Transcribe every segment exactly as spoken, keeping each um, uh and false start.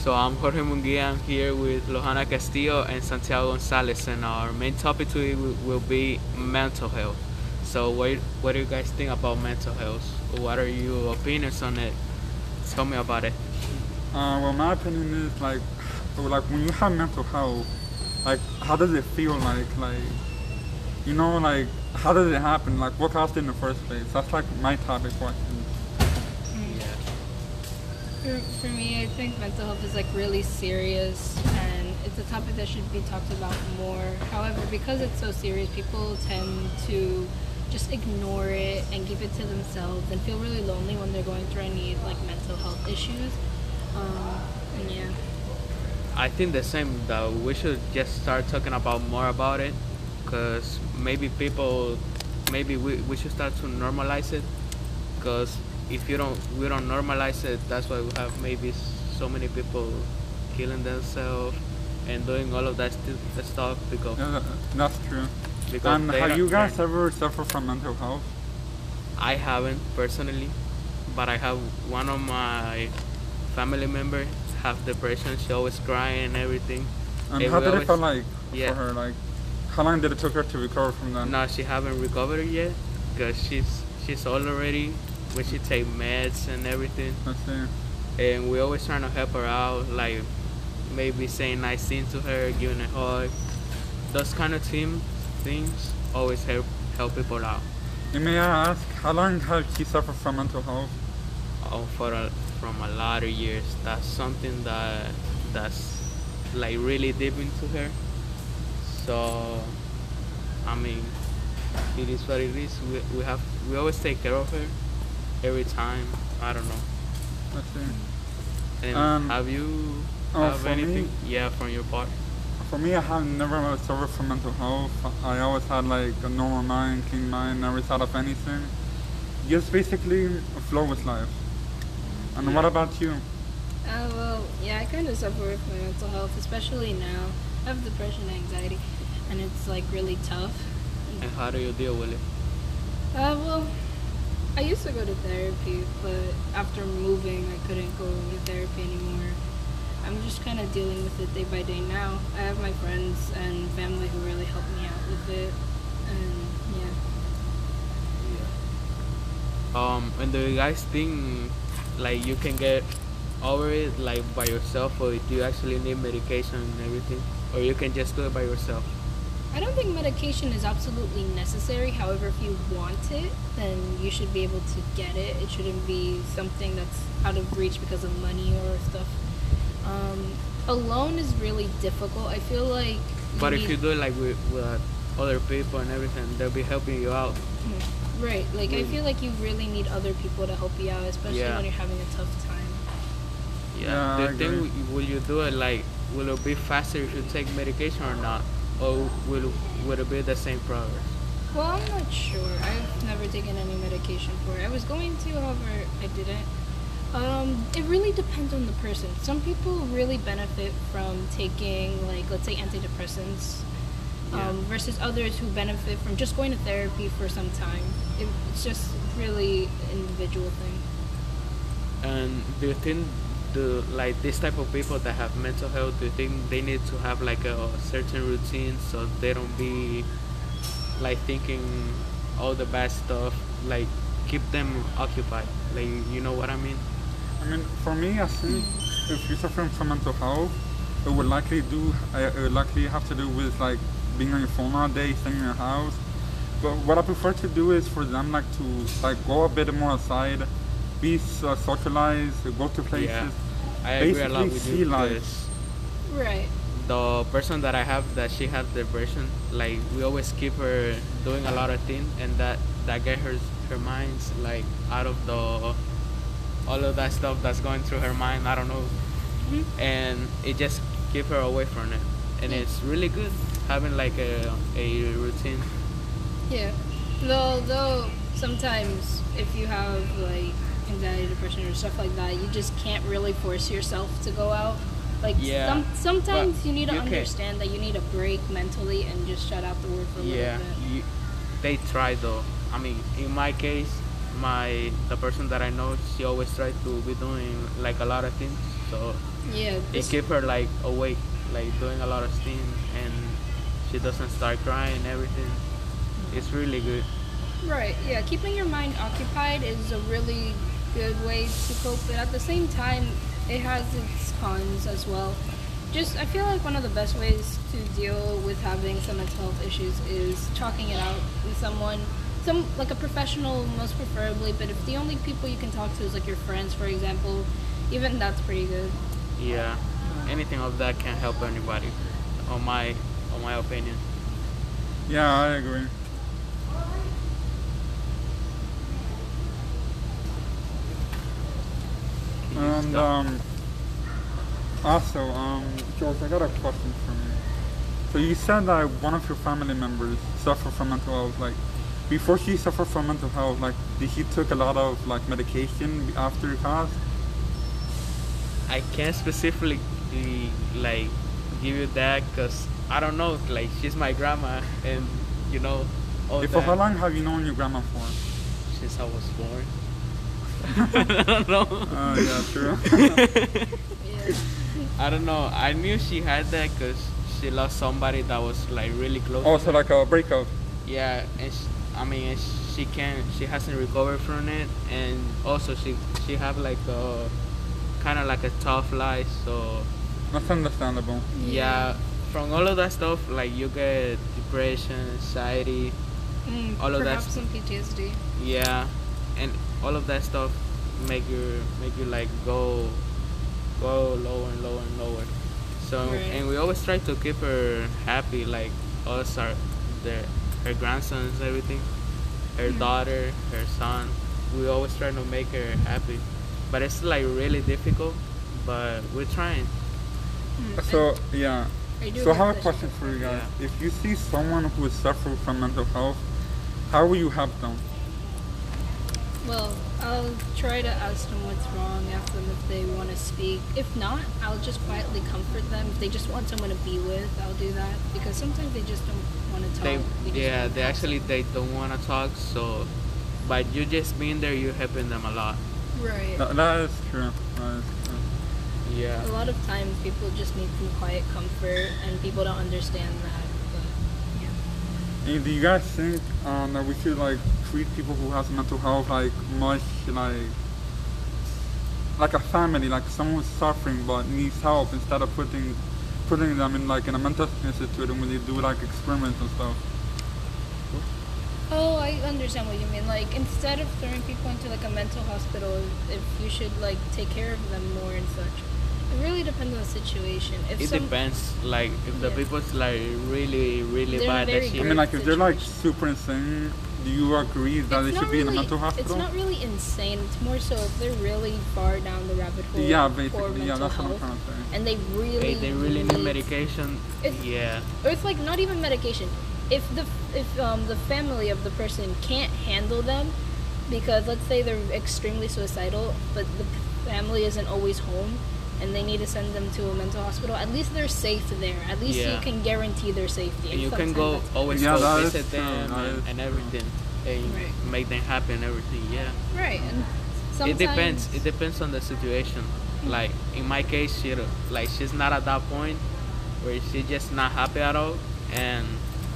So I'm Jorge Munguia. I'm here with Lohana Castillo and Santiago Gonzalez, and our main topic today will, will be mental health. So what what do you guys think about mental health? What are your opinions on it? Tell me about it. Uh, well, my opinion is like, like when you have mental health, like how does it feel like, like, you know, like how does it happen? Like what caused it in the first place? That's like my topic question. Yeah. For, for me, I think mental health is like really serious, and it's a topic that should be talked about more. However, because it's so serious, people tend to just ignore it and keep it to themselves and feel really lonely when they're going through any like mental health issues. Um, and yeah. I think the same. That we should just start talking about more about it, because maybe people, maybe we, we should start to normalize it, because if you don't we don't normalize it, that's why we have maybe so many people killing themselves and doing all of that, st- that stuff because Yeah, that, that's true. because And they have don't you guys learn. ever suffered from mental health? I haven't personally, but I have one of my family members have depression. She always crying and everything. And And how we did it always- feel like yeah. for her? Like, how long did it take her to recover from that? No, she haven't recovered yet, because she's she's old already. When she take meds and everything, Let's see. and we always trying to help her out, like maybe saying nice things to her, giving a hug. Those kind of team things always help help people out. And may I ask, how long have she suffered from mental health? Oh, for a, from a lot of years. That's something that that's like really deep into her. So, I mean, it is what it is. We, we have we always take care of her every time. I don't know. Let's see. And Um, have you oh, have for anything? me- Yeah, from your part. For me, I have never suffered from mental health. I always had like a normal mind, clean mind, never thought of anything. Just basically flow with life. And what Yeah. about you? Uh, well, yeah, I kind of suffer with my mental health, especially now. I have depression and anxiety, and it's like really tough. And how do you deal with it? Uh, well, I used to go to therapy, but after moving, I couldn't go to therapy anymore. I'm just kind of dealing with it day by day now. I have my friends and family who really help me out with it, and yeah. Um, and do you guys think like you can get over it like by yourself, or do you actually need medication and everything, or you can just do it by yourself? I don't think medication is absolutely necessary. However, if you want it, then you should be able to get it. It shouldn't be something that's out of reach because of money or stuff. Um, alone is really difficult. I feel like. But if need- you do it like with, with other people and everything, they'll be helping you out. Mhm. Right, like I Really? feel like you really need other people to help you out, especially Yeah. when you're having a tough time. Yeah. Yeah, do I you think agree. w- will you do it like will it be faster if you take medication or not, or will will it be the same progress? Well, I'm not sure. I've never taken any medication for it. I was going to, however, I didn't. Um, it really depends on the person. Some people really benefit from taking, like, let's say antidepressants, um, Yeah. versus others who benefit from just going to therapy for some time. It, it's just really an individual thing. And do you think the like this type of people that have mental health, do you think they need to have like a certain routine so they don't be like thinking all the bad stuff, like keep them occupied, like you know what I mean? I mean, for me, I think if you're suffering from mental health, it would likely do. uh, It would likely have to do with like being on your phone all day, staying in your house. But what I prefer to do is for them like to like go a bit more outside, be uh, socialized, go to places. Yeah, I agree a lot basically with see you, life. because Right. the person that I have that she has depression, like we always keep her doing a lot of things, and that that get her her minds like out of the all of that stuff that's going through her mind. I don't know, Mhm. and it just keep her away from it, and Yeah. it's really good having like a a routine. Yeah. Though, though sometimes if you have like anxiety, depression, or stuff like that, you just can't really force yourself to go out. Like Yeah, some, sometimes but you need to you can- understand that you need a break mentally and just shut out the world for a Yeah, little bit. you, they try though. I mean, in my case, my the person that I know, she always tries to be doing like a lot of things, so so Yeah, it this, keep her like awake, like doing a lot of steam, and she doesn't start crying and everything. It's really good. right. Yeah, keeping your mind occupied is a really good way to cope, but at the same time, it has its cons as well. Just, I feel like one of the best ways to deal with having some mental health issues is talking it out with someone, some like a professional, most preferably. But if the only people you can talk to is like your friends, for example, even that's pretty good. Yeah, anything of that can help anybody, on my on my opinion. Yeah, I agree. Can you And stop? um, also, um, George, I got a question for you. So you said that one of your family members suffered from mental health. Like, before she suffered from mental health, like, did she took a lot of like medication after it passed? I can't specifically like give you that because I don't know. Like she's my grandma, and you know all Okay, for how that long have you known your grandma for? since I was born. I don't know. Oh, yeah, true. Yeah. I don't know. I knew she had that because she lost somebody that was like really close. Oh, to so her. like a breakup. Yeah, and she, I mean, and she can she hasn't recovered from it, and also she she have like a kind of like a tough life. So That's understandable. yeah, from all of that stuff, like you get depression, anxiety, Mm, all of that perhaps some P T S D. yeah, and all of that stuff make you make you like go go lower and lower and lower. So Right. and we always try to keep her happy, like us, our the her grandsons, everything, her Mm. daughter, her son. We always try to make her happy, but it's like really difficult. But we're trying. Mm, So yeah. I, I do So I hope have a that she question gets for you better. guys. Yeah. If you see someone who is suffering from mental health, how will you help them? Well, I'll try to ask them what's wrong, ask them if they want to speak. If not, I'll just quietly comfort them. If they just want someone to be with, I'll do that. Because sometimes they just don't want to talk. They just yeah, wanna they have actually someone. they don't want to talk. So by you just being there, you're helping them a lot. Right. That, that is true. That is true. Yeah. A lot of times people just need some quiet comfort, and people don't understand that. But yeah. And do you guys think um, that we should like treat people who have mental health like much like like a family, like someone who's suffering but needs help, instead of putting putting them in like in a mental institute when they do like experiments and stuff? Oh, I understand what you mean. Like, instead of throwing people into like a mental hospital, if you should like take care of them more and such. It really depends on the situation. If It some, depends. Like if the Yeah. people's like really really They're in a bad, very that she I mean, like if they're like super insane, do you agree that It's they not should be in a really- mental hospital? It's not really insane. It's more so if they're really far down the rabbit hole. Yeah, for basically, yeah, mental that's what I'm health, trying to say. and they really, they, they really need medication. It's- Yeah. or it's like not even medication. If the if um, the family of the person can't handle them, because let's say they're extremely suicidal, but the family isn't always home, and they need to send them to a mental hospital. At least they're safe there. At least Yeah. you can guarantee their safety. And you can sometimes go that's- always Yeah, go that is visit true, them that and, is and true. everything, and Right. make them happy and everything. Yeah. right. And sometimes It depends. It depends on the situation. Mm-hmm. Like in my case, she like she's not at that point where she's just not happy at all, and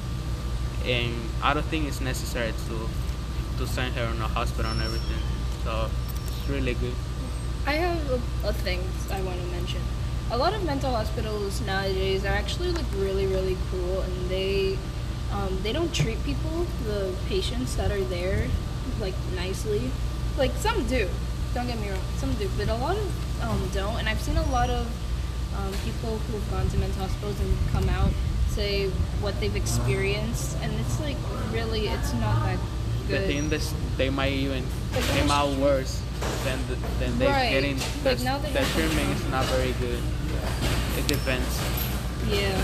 and I don't think it's necessary to to send her in a hospital and everything. So it's really good. I have a, a thing I want to mention. A lot of mental hospitals nowadays are actually like really, really cool, and they um, they don't treat people, the patients that are there, like nicely. Like some do, don't get me wrong, some do, but a lot of um, don't. And I've seen a lot of um, people who've gone to mental hospitals and come out say what they've experienced, and it's like really, it's not that The good. thing is, they might even Like, came out almost- worse than the, than they Right. getting. Like, The, now they the have to- treatment is not very good. It depends. Yeah.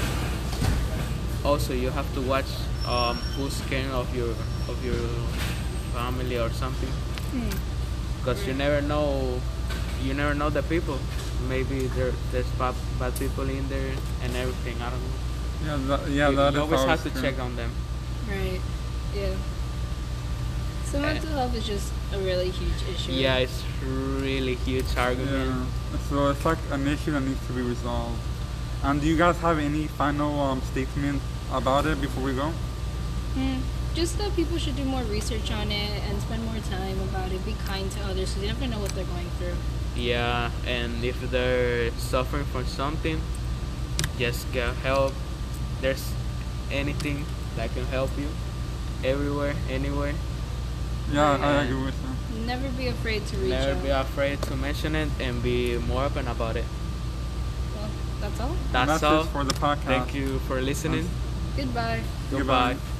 Also, you have to watch um, who's caring of your of your family or something, Hmm. because you Right. never know. You never know the people. Maybe there there's bad, bad people in there and everything. I don't know. Yeah, that, yeah, you, that you is always how have it's to true. check on them. Right. Yeah. So mental health is just a really huge issue. Yeah, it's really huge argument. Yeah. So it's like an issue that needs to be resolved. And do you guys have any final um, statement about it before we go? Mm, just that people should do more research on it and spend more time about it. Be kind to others because you never know what they're going through. Yeah, and if they're suffering from something, just get help. There's anything that can help you, everywhere, anywhere. Yeah, I And agree with that. Never be afraid to reach never out. be afraid to mention it and be more open about it. Well, that's all. That's, and that's all. it for the podcast. Thank you for listening. Goodbye. Goodbye. Goodbye.